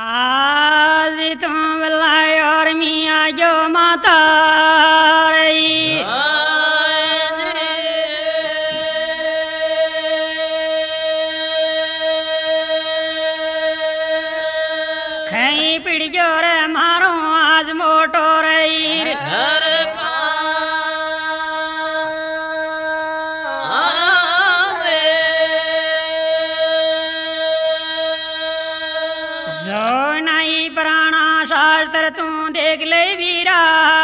आज तुम बुलाए और मियाँ जो माता रही खई पिड़ जो रे मारो आज मोटो रही शास्त्र तू देख ले वीरा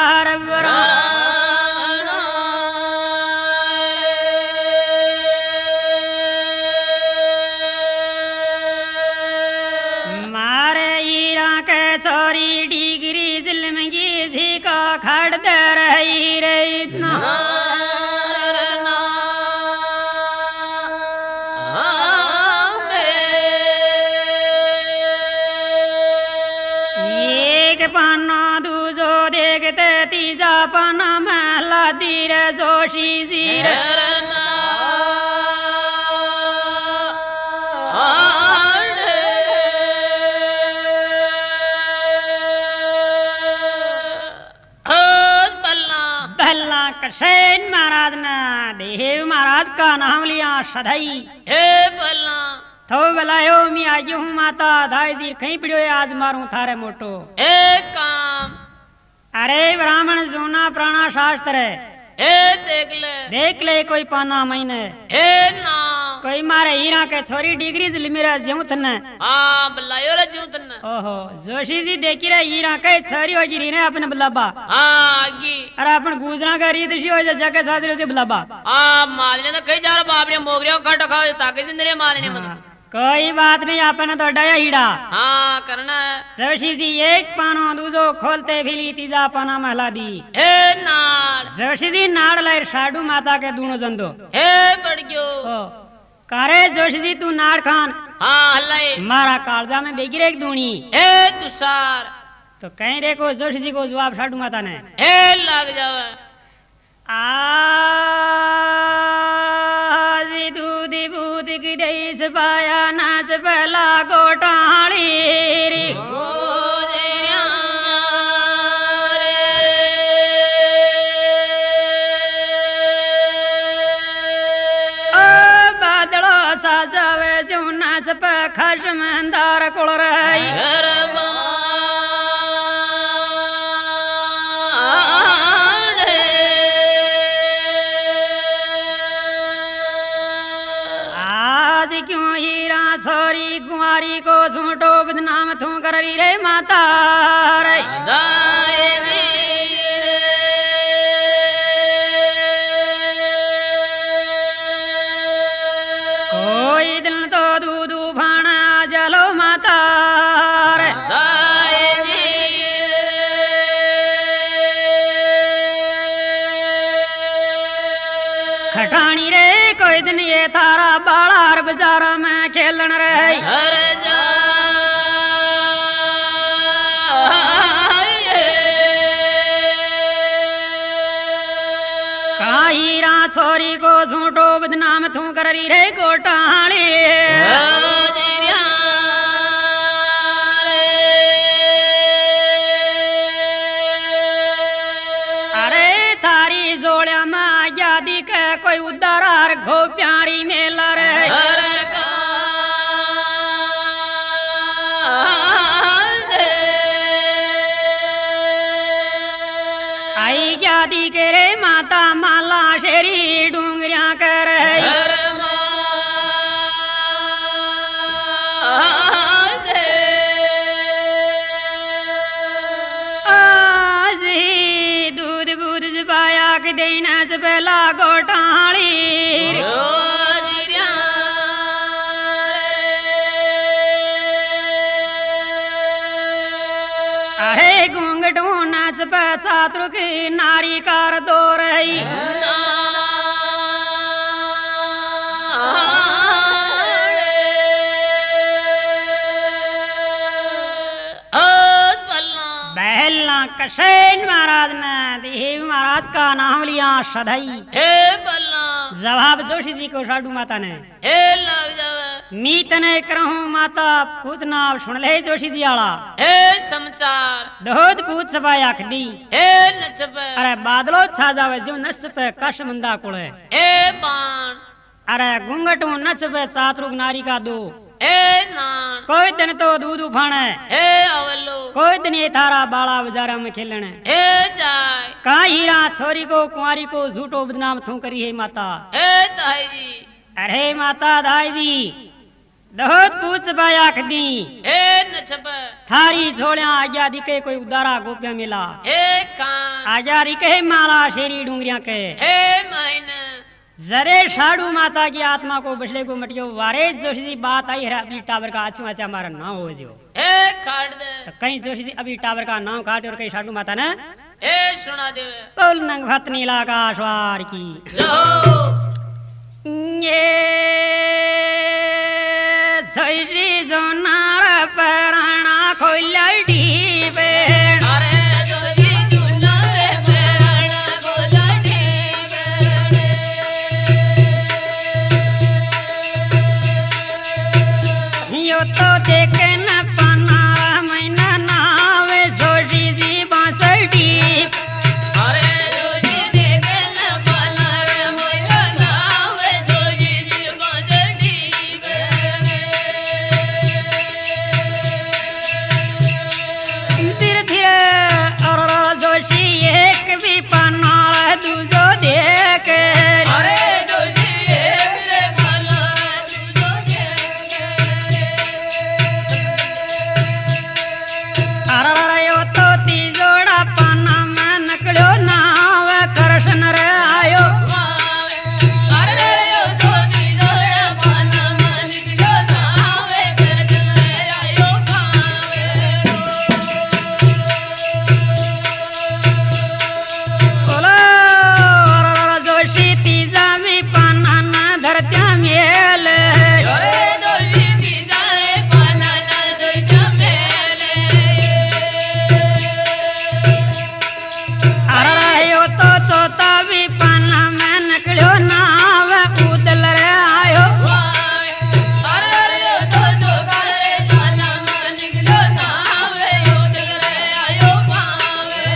मारे ईरा के छोरी डिग्री दिल में थी का खड़ दे रही रे इतना पाना दूजो देखते तीजा पाना महला धीर जोशी धीर बल्ला कशेन महाराज ने देव महाराज का नाम लिया सदाई हे बल्ला थो बलायो मियाँ यूं माता धाई जी कहीं पिड़ो आज मारूं थारे मोटो एक काम अरे ब्राह्मण जोना प्राणा शास्त्र देख ले कोई पाना महीने ना कोई मारे हीरा के छोरी डिग्री दिल मेरा ज्यों थने हां बलायो रे ज्यों थने ओहो जोशी जी देखी रे हीरा के छोरी हो जी ने अपने बलाबा हां आगी अरे अपन गुजरा का रीत सी हो जगह सादरे से बलाबा हां मालने ने कई जार बाप ने मोगरियो खट खाओ ताके जिंदरे मालने मत कोई बात नहीं आपने तो डया हीड़ा हाँ करना है जोशी जी एक पानो दूजो खोलते फिली तीजा पाना महला दी हे नाड़ जोशी जी नाड़ लायर साडू माता के दूनो जंदो हे बढ़ गयो करे जोशी जी तू नाड़ खान हाँ हल्लाई मारा कालजा में बेगी एक दूनी हे तुषार तो कहीं देखो जोशी जी को जवाब साडू माता ने हे लग जावे आज दूध बूद की देश पाया नाच पहला गोटाली बादलो सा जावे जो नाच पे खशमंदार कुल रही क्यों हीरा छोरी कुंवारी को झूठो बदनाम थू करी रे माता रे कोई दिल तो दूधू भाना जलो माता रे खटानी रे कोई दिन ये थारा बालार बाजारा में खेलन रहे हीरा छोरी को झूठो बदनाम थू करी रे गोटाली अरे थारी जोड़िया में आजादी के कोई उदार घो प्यारी मेला रे आई जादी के रे माता माला शेरी डूंगरिया कर आज दूध बूध जबाया के देना जबला गोटाली अरे घूंघटू नाच पे सातु की नारी कार दो रही बहला कशेन महाराज ने देव महाराज का नाम लिया सदाई हे बल्ला जवाब जोशी जी को साडू माता ने हे लग जावे मी तने करहूं माता पूछना सुन ले जोशी दियाला हे समाचार दोध पूछ सबाय आख दी हे नचप अरे बादलो छा जावे जो नच पे कश मंदा कुळे हे बाण अरे घूंघटू नच पे चातरुक नारी का दो हे नान कोई दिन तो दूध उफाणे हे अवलो कोई दिन ये थारा बाला बाजारा में खेलने हे जाय का हीरा छोरी को कुंवारी को झूठो बदनाम थू करी है माता हे दाई जी अरे माता दाई जी दोध पूछ बाया खदी हे नचप थारी झोलिया आजा दिखे कोई उदारा गोपिया मिला हे कान आजा दिखे माला शेरी डूंगरिया के हे माइन जरे साडू माता की आत्मा को बछड़े को मटियो वारे जोशी जी बात आई है अभी टावर का आछू आछा हमारा नाम हो जो हे काट दे तो कहीं जोशी जी अभी टावर का नाम काट और कहीं साडू माता ने हे सुना दे बोल नंग भत नीला का स्वार की जो ये जोशी जो नार पराना खोलड़ी पे अरे जोजी झूला रे पेराना गोलाटी यो तो देखे न पाना मैना नावे जोशी जी बांसड़ी अरे जोजी देखे न पाला रे मोया नाव जोजी जी बजड़ी धीरे धीरे और जोशी एक भी पाना दूजो देख अरे जोजी रे पाला रे जो अरे यो तो तीजोड़ा पाना में नकलो नाव कृष्ण रे आयो अरे यो तो जोड़ा पाना मन निकलो नावे कर रे आयो भावे बोलो जोशी तीजा भी पाना ना धरत्या मेल अरे जोजी तीजा रे पाना ला दो जमेले अरे यो तो चौथा भी पाना में नकलो नाव उदल रे आयो अरे यो तो जोड़ा रे पाना मन निकलो नावे यो दिल रे आयो भावे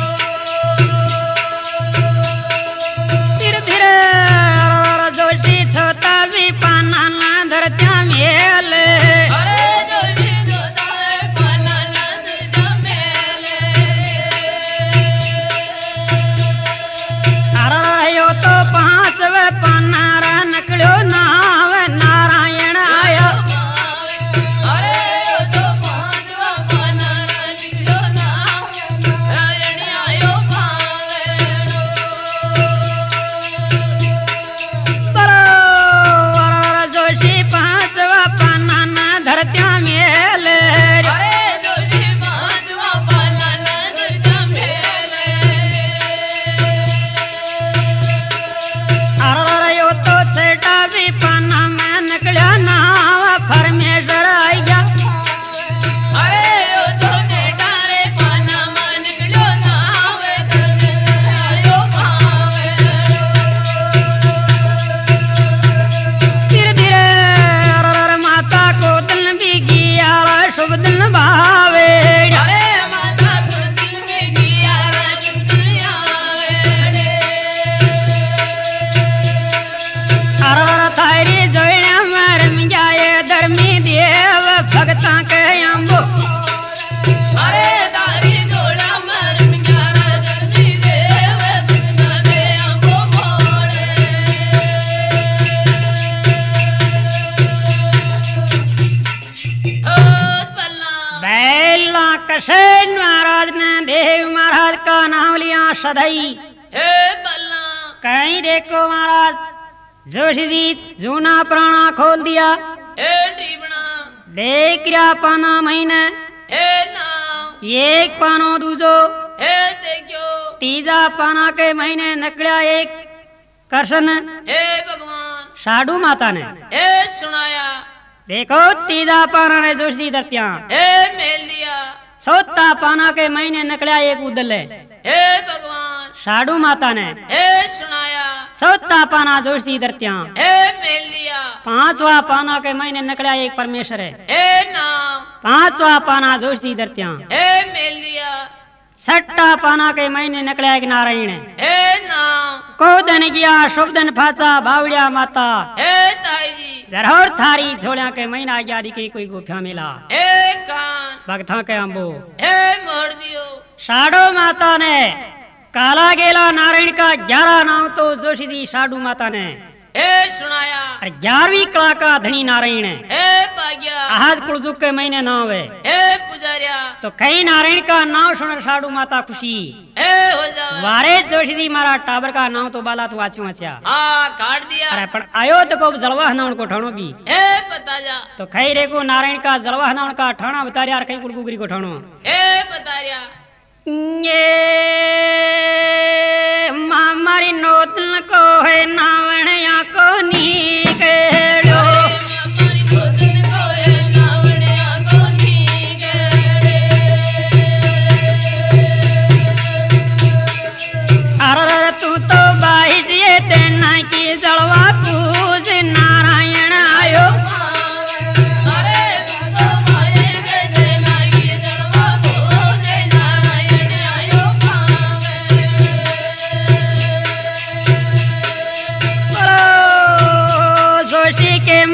धीरे धीरे जोशी छोटा भी पाना ना धरत्या मेल अरे जोजी जोता रे पाना ला दो जमेले अरे यो तो पांचवे पाना रा नकलो नाव नारायण आयो अरे यो तो पांचवा पाना रा निकलो नाव रायण आयो भावे बोलो जोशी पांचवा पाना ना धरत्या मेल अरे जोजी पांचवा पाला ला दो जमेले अरे यो तो छठा भी पाना में नकलो नाव परमेश्वर आया अरे यो तो जेठा रे पाना मा निकलो नावे कर आयो भावे धीरे धीरे माता को दिल भी गया शुभ दिन भावे अरे माता दिल में किया रे दुनिया वेड़े अरे थारी जोड़ा मरम जाए धर्मी देव भगता के अम्बो अरे दारी जोड़ा मर मियारा धरती देव भगता के अंबो मोड़े ओ बल्ला बैला कशन महाराज ने देव महाराज का नाम लिया सदाई हे बल्ला कहीं देखो महाराज जोशी जी जूना पुराना खोल दिया हे टीबना देख रहा पाना महीने हे नाम एक पानो दूजो हे देखो तीजा पाना के महीने नकड़ा एक कृष्ण हे भगवान साडू माता ने हे सुनाया देखो तीजा पाना ने जोशी दत्या हे मेल दिया चौथा पाना के महीने नकड़ा एक उदल है हे भगवान साडू माता ने हे सुनाया चौथा पाना जोशी दत्या हे मेल दिया पांचवा पाना के महीने निकला एक परमेश्वर है। हे नाम पांचवा पाना जोशी दरत्या। हे मेल दिया। छठा पाना के महीने निकला एक नारायण है। हे नाम को दिन गया शुभ दिन फाचा बावड़िया माता। हे ताई जी जरूर थारी झोलिया के महीना गया दिखे कोई गुफा मिला। हे कान भगता के अम्बो। हे मोड़ दियो। साडो माता ने काला गेला नारायण का 11 नाम तो जोशी दी साडू माता ने हे सुनाया। 11वीं कला का धनी नारायण है। हे पाग्या। आज कुलजुग के महीने नाम है। हे पुजारिया। तो कई नारायण का नाम सुन साडू माता खुशी। हे हो जावे। वारे जोशी दी मारा टाबर का नाम तो बाला तो आचू आचा। हाँ काट दिया। अरे पण आयो तो को जलवा नाम को ठाणो भी। हे बता जा। तो खई रे को नारायण का जलवा नाम का ठाणा बता यार कई कुलगुगरी को ठाणो। हे बता रिया। ये मामारी नोतन को है नावण या को नी केड़ो। हमारी गोदन को है नावणे आको नीगड़े। अरे तू तो बाई दिए तेना की जलवा पूज नारायण आयो। अरे तो भाई के देना की जलवा पूजे नारायण आयो पावे। जोशी के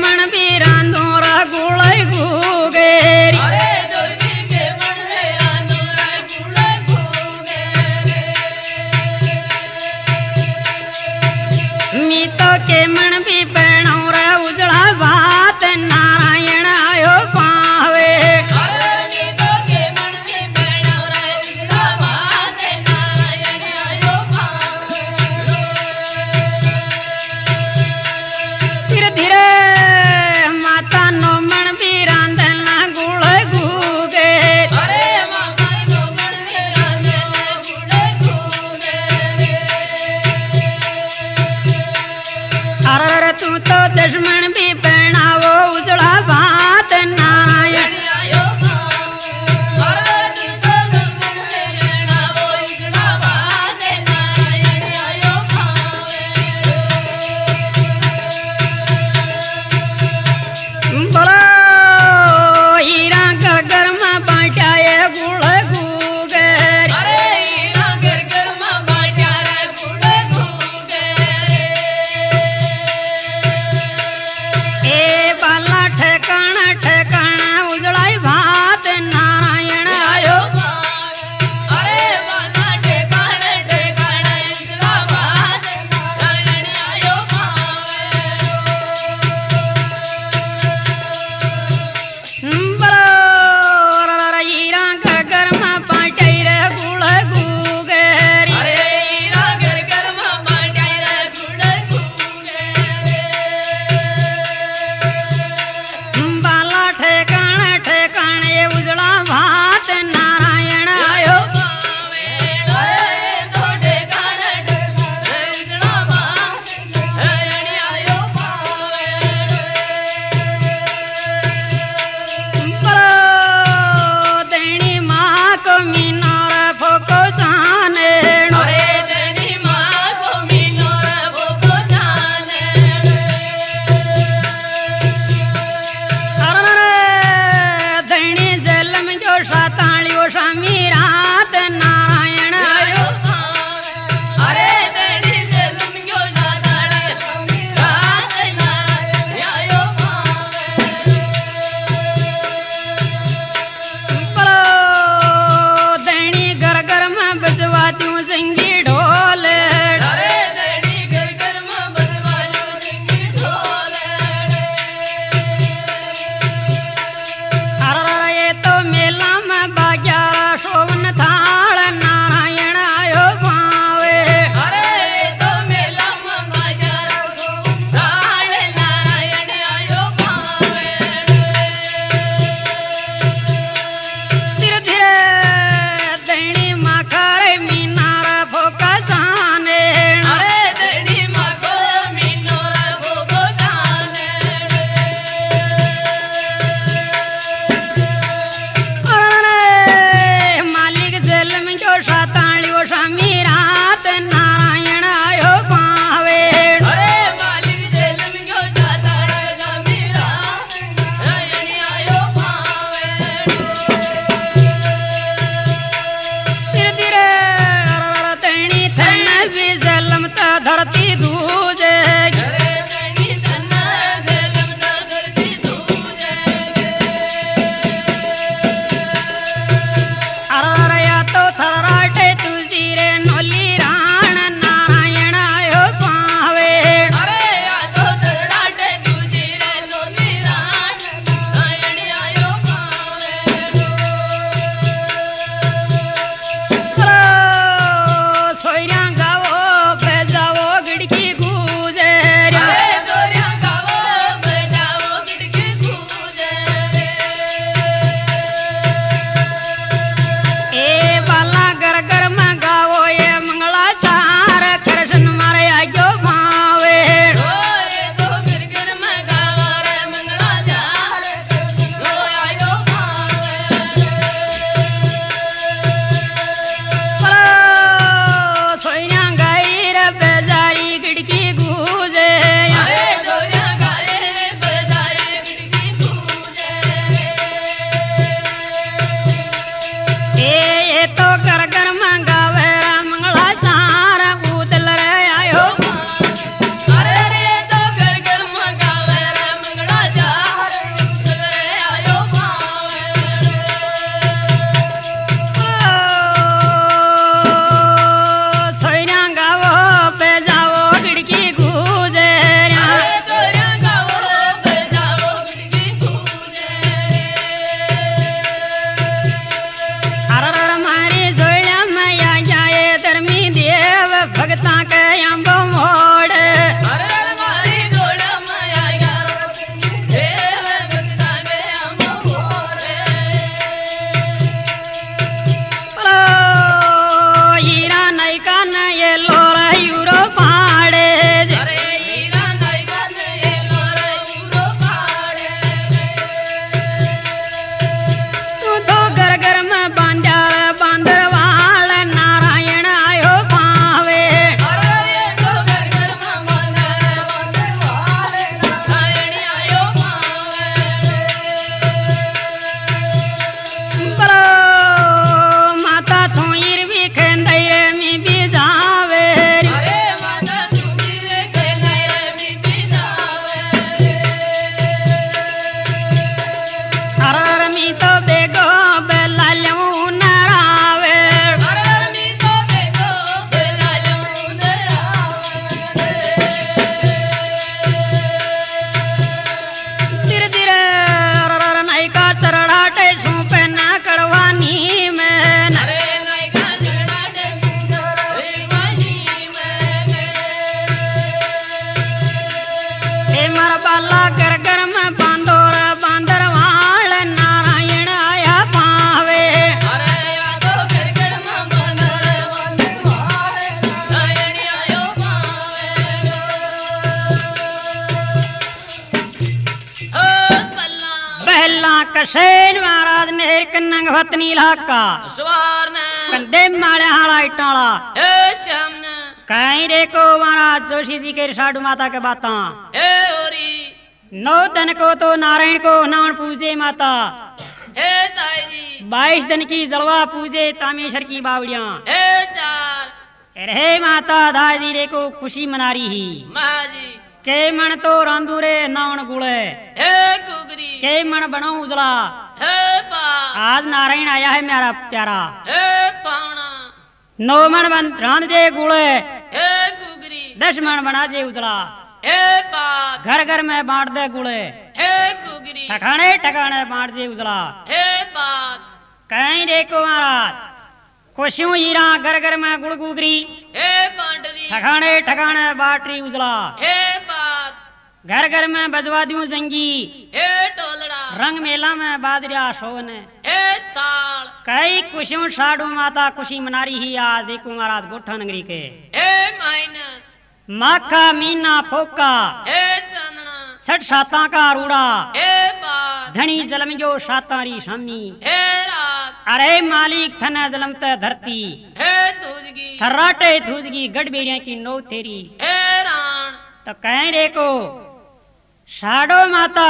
कन्नंग वतनी इलाका सवार ने कंदे मारे हाड़ा इटाला हे श्याम ने कहीं देखो महाराज जोशी जी के साधु माता के बाता हे होरी 9 दिन को तो नारायण को नाम पूजे माता हे ताई जी 22 दिन की जलवा पूजे तामेश्वर की बावड़िया हे चार रे माता दादी रे को खुशी मना रही ही महाजी के मन तो रांदूरे नावण गुड़े हे गुगरी के मन बनो उजला हे पा आज नारायण आया है मेरा प्यारा हे पावना 9 मन बन रांध दे गुड़े हे गुगरी 10 मन बना दे उजला हे पात घर घर में बांट दे गुड़े हे गुगरी ठकाने ठकाने बांट दे उजला हे पात कहीं देखो महाराज खुशियों हीरा घर घर में गुड़ गुगरी हे पांडरी ठकाने ठकाने बाटरी उजला हे पात घर घर में बजवा दूं जंगी हे टोलड़ा रंग मेला में बादरिया सोन हे ताल कई खुशियों साधु माता खुशी मना रही ही आज देखो महाराज गोठा नगरी के हे माइन माखा मीना फोका हे चांदना 6 साता का रूड़ा हे पात धनी जलम जो सातारी शामी हे रात अरे मालिक थन जलमत धरती हे दूजगी थर्राटे धूजगी गढ़बेड़िया की नौ तेरी हे राण तो कहीं देखो साडो माता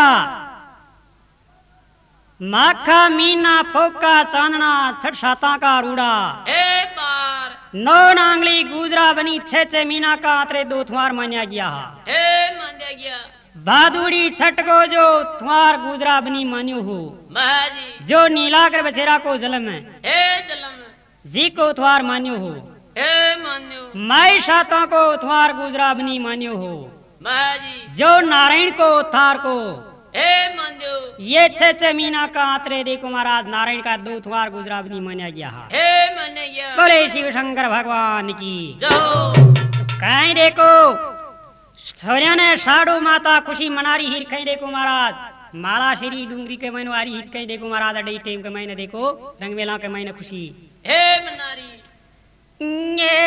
माखा मीना फोका चांदना 6 साता का रूड़ा हे पार 9 नांगली गुजरा बनी 6 मीना का आतरे 2 थुआर मान्या गया हे मंदिया गया भादुड़ी छठ को जो थुआर गुजरा बनी मान्यो हो महाजी जो नीलाकर बछेरा को जलम हे जलम जी को थुआर मान्यो हो हे मान्यो माई सातों को थुआर गुजरा बनी मान्यो हो महाजी जो नारायण को थार को हे मंजू ये 6 मीना का आतरे देखो महाराज नारायण का 2 थुआर गुजरा बनी मान्या गया हे मने गया बोले शिव शंकर भगवान की जो कहीं देखो छोरिया ने साडू माता खुशी मना रही हिर कहीं देखो महाराज माला श्री डूंगरी के महीने वारी हिर कहीं देखो महाराज अडई टेम के महीने देखो रंग मेला के महीने खुशी हे मनारी ये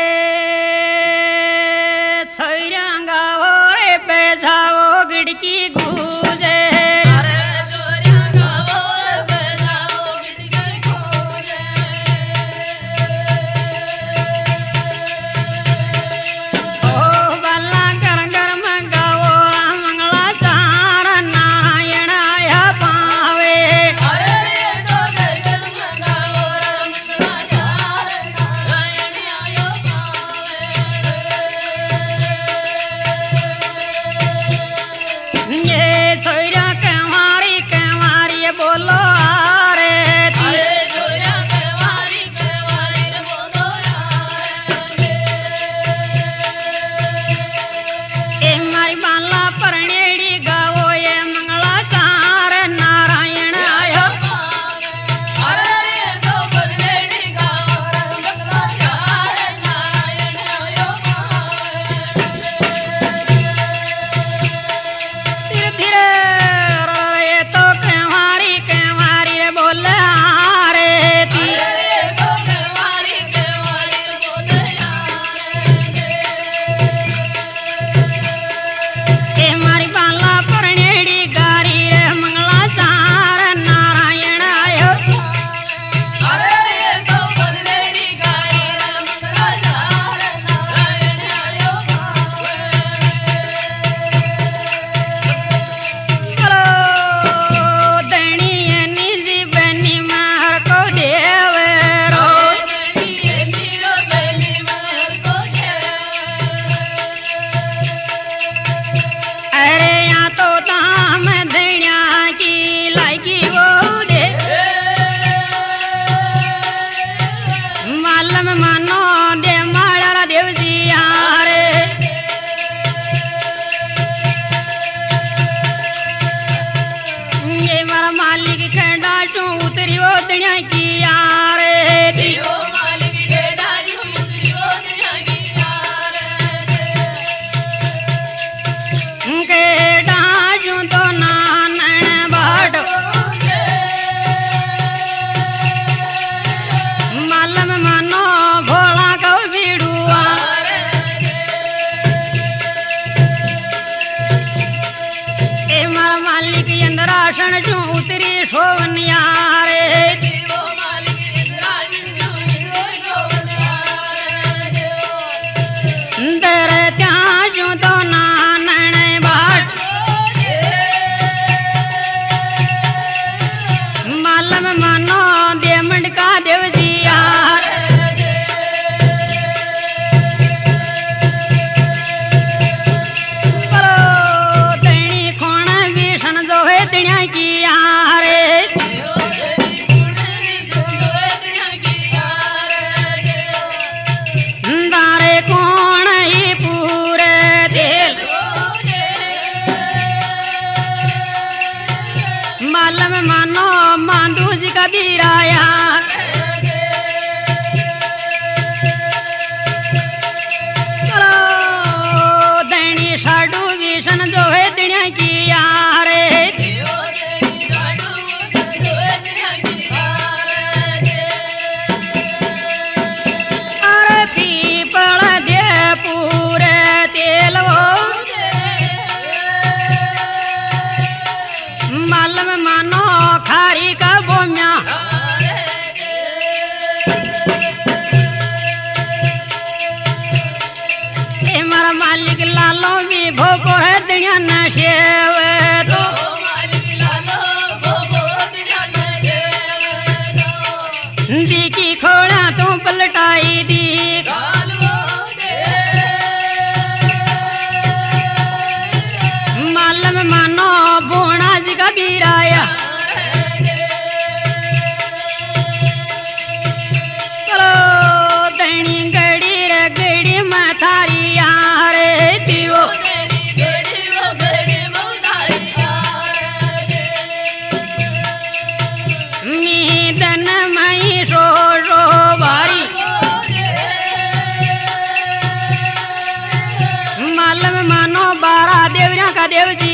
छोरिया गावो रे बेजाओ गिड़की गूंजे अरे जोरिया गावो रे बजाओ गिड़गी खोजे ओ बल्ला कर कर में गावो मंगला चार नारायण आया पावे अरे रे तो घर मंगाओ रमना चार नारायण आयो पावे ये दी की खोड़ा तू पलटाई दी मालम मानो बोना जी का बीराया चलो दणी गड़ी रे गड़ी में थारी यार दियो मीदन मई रो रो भारी मालम मानो बारा देवरिया का देव जी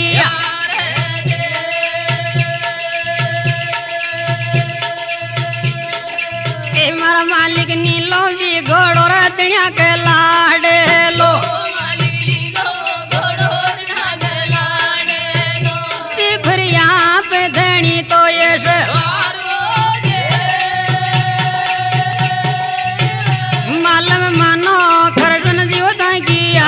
ए मारा मालिक नीलो जी घोड़ो रतनिया के लाडे लो फिर यहाँ पे धनी तो ये मालम मानो खरदन जीवता किया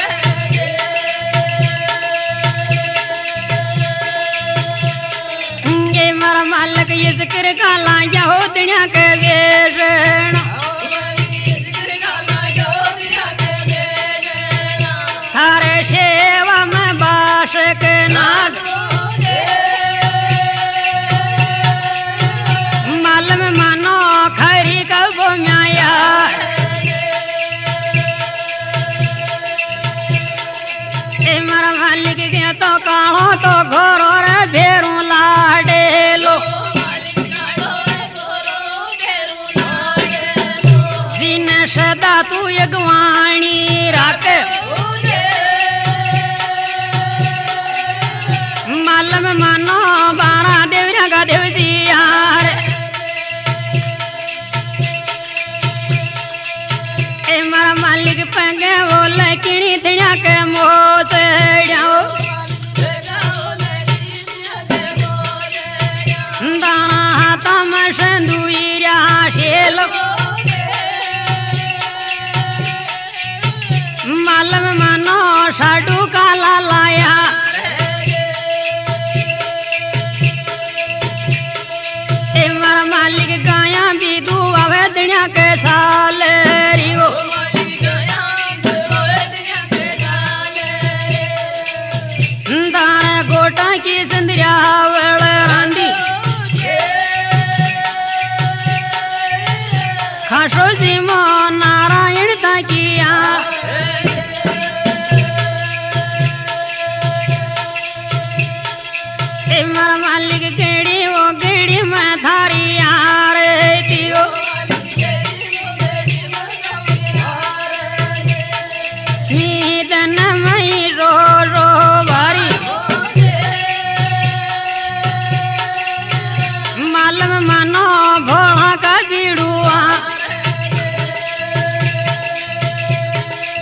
ये मारा मालिक ये जिक्र का लाया हो दुनिया के वेषण थारे सेवा में बाशक नाग मालम मानो खरी कबो म्याया ए मारा मालिक के तो काहो तो घोरो रे भेरू लाडे लो दिन सदा तू यगवाणी राख मालम मानो बारा देवरिया का देव जी यार ए मारा मालिक पंगे वो लकड़ी दिया के मोत जाओ दाना हाथा में संदूरिया शेलो मालम मानो साडू काला लाया ए मारा मालिक गाया भी दू आवे दुनिया के साल रियो दाना गोटा की संदरिया रांदी खासो जी मो नारायण ताकिया ए मारा मालिक गेड़ी वो गेड़ी में थारी यार दियो मीदन मई रो रो भारी मालम मानो भोला का बीड़ुआ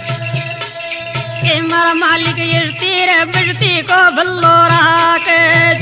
ए मारा मालिक ये तीर बिजती को भल्लो राके